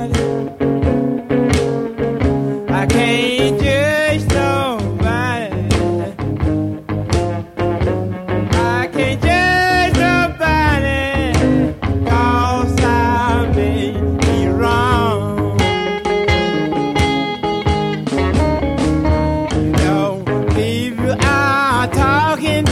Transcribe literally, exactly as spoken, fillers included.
nobody. I can't judge nobody. I can't judge nobody, 'cause I may be wrong. You know, people are talking